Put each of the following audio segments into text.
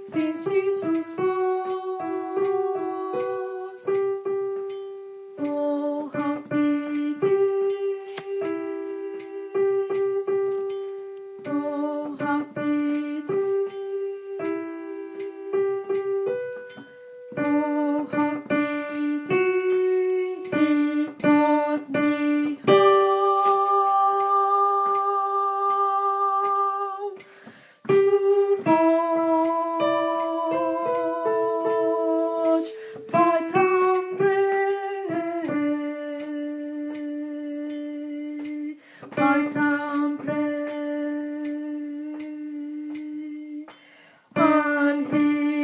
since Jesus was. Oh, happy day. Oh, happy day. Oh, happy day. He taught me how to watch, fight and pray, fight and pray, and he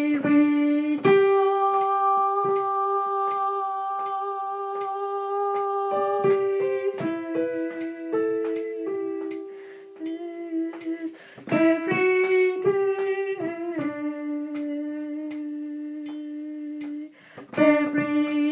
rejoices every day, every